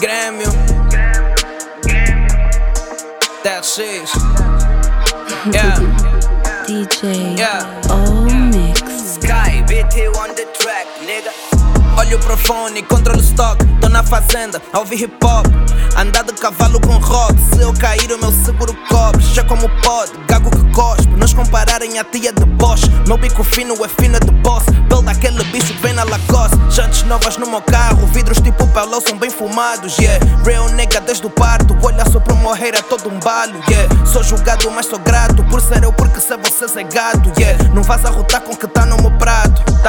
Grêmio TRX yeah. DJ Yeah. O-Mix. Sky, BT on the track, nigga. Olho pro fone, controlo stock. Tô na fazenda, a ouvir hip hop. Andar de cavalo com rock. Se eu cair o meu seguro cobre. Já como pode, gago que cospe. Nos compararem a tia de Bosch. Meu bico fino é fino de boss. Pelo daquele bicho que vem na Lacoste. Jantes novas no meu carro. Vidros tipo Pelô são bem fumados, yeah. Real nigga desde o parto. Olha só pro morrer é todo um balo, yeah. Sou julgado mas sou grato. Por ser eu porque ser vocês é gado, yeah. Não vás arrotar com que tá no meu prato. Tá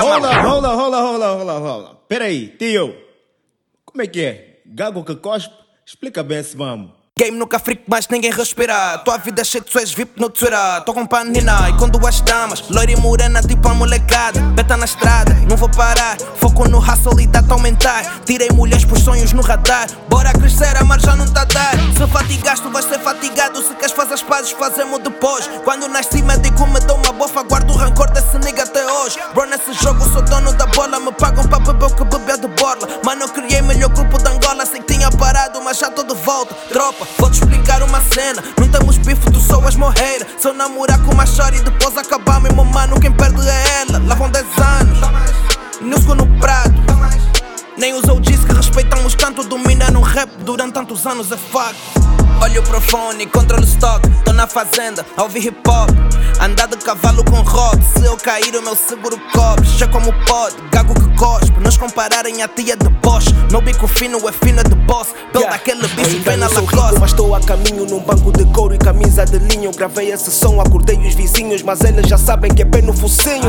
Rola. Peraí, tio. Como é que é? Gago que cospe? Explica bem esse vamos. Game nunca frico, mas ninguém respira. Tua vida é cheia de suas VIP no Twitter. Tô com panina e com duas damas. Loira e morena tipo a molecada. Beta na estrada, não vou parar. Foco no hustle e dá-te aumentar. Tirei mulheres por sonhos no radar. Bora crescer, a margem não tá a dar. Se fatigaste, tu vais ser fatigado. Se queres fazer as pazes, fazemos depois. Quando nasci, médico me deu uma bofa. Guardo o rancor desse nigga até hoje. Bro, nesse jogo sou dono da bola. Me pagam pra beber o que bebeu de borla. Mano, eu criei melhor grupo de Angola. Sei que tinha parado, mas já tô de volta. Tropa, vou-te explicar uma cena. Não temos bife, tu só és morreira. Se eu namorar com uma chora e depois acabar, meu mano, quem perde é ela. Lá vão 10 anos, Nilson no prato. Nem os OGs que respeitamos tanto dominaram rap durante tantos anos, é facto. Olho pro fone, controlo stock. Tô na fazenda, a ouvir hip hop. Andar de cavalo com rock. Se eu cair o meu seguro cobre. Já como pode, gago que cospe. Nos compararem a tia de Bosch. Meu bico fino é fino de boss. Pelo daquele bicho que vem na Lacoste. Mas estou a caminho num banco de couro e camisa de linho. Gravei esse som, acordei os vizinhos. Mas eles já sabem que é pé no focinho.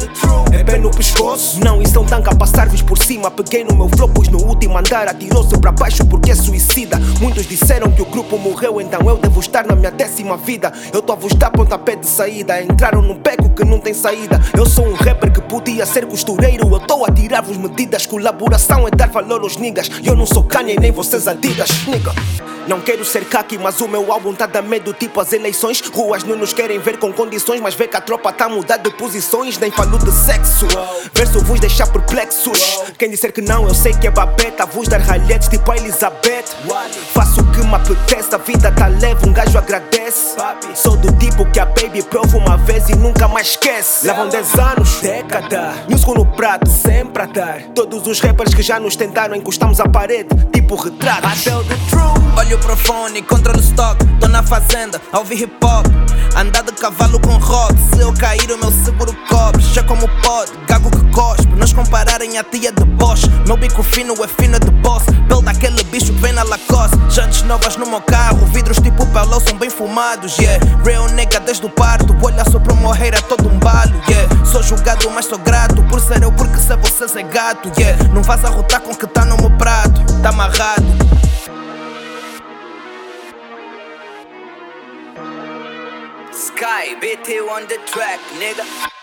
É pé no pescoço. Não, isso não tanca, passar-vos por cima. Peguei no meu flow, pois no último andar atirou-se para baixo porque é suicida. Muitos disseram que o grupo morreu, então eu devo estar na minha 10ª vida. Eu tô a vos dar pontapé de saída. Entraram num beco que não tem saída. Eu sou um rapper que podia ser costureiro. Eu tô a tirar-vos medidas. Colaboração é dar valor aos niggas. Eu não sou Kanye nem vocês Adidas, nigga. Não quero ser kaki, mas o meu álbum tá da medo tipo as eleições. Ruas não nos querem ver com condições, mas vê que a tropa tá a mudar de posições. Nem falo de sexo, verso vos deixar perplexos. Quem disser que não, eu sei que é babeta. Vos dar ralhetes tipo a Elizabeth. Faço o que me apetece, a vida tá leve, um gajo agradece. Sou do tipo que a baby prova uma vez e nunca mais esquece. Levam 10 anos, década, Nilson no prato, sempre a dar. Todos os rappers que já nos tentaram, encostamos à parede, tipo retrato. Olho pro fone, controlo stock. Tô na fazenda, a ouvir hip hop. Andar de cavalo com rock. Se eu cair o meu seguro cobre. Já como pode, gago que cospe. Nos compararem a tia de Bosch. Meu bico fino é fino de boss. Pelo daquele bicho que vem na Lacoste. Jantes novas no meu carro. Vidros tipo Pelô são bem fumados, yeah. Real nigga desde o parto. Olha só pro morrer é todo um balo, yeah. Sou julgado mas sou grato. Por ser eu porque ser vocês é gato, yeah. Não vás arrotar com que tá no meu prato. Tá amarrado. Sky, BT on the track, nigga.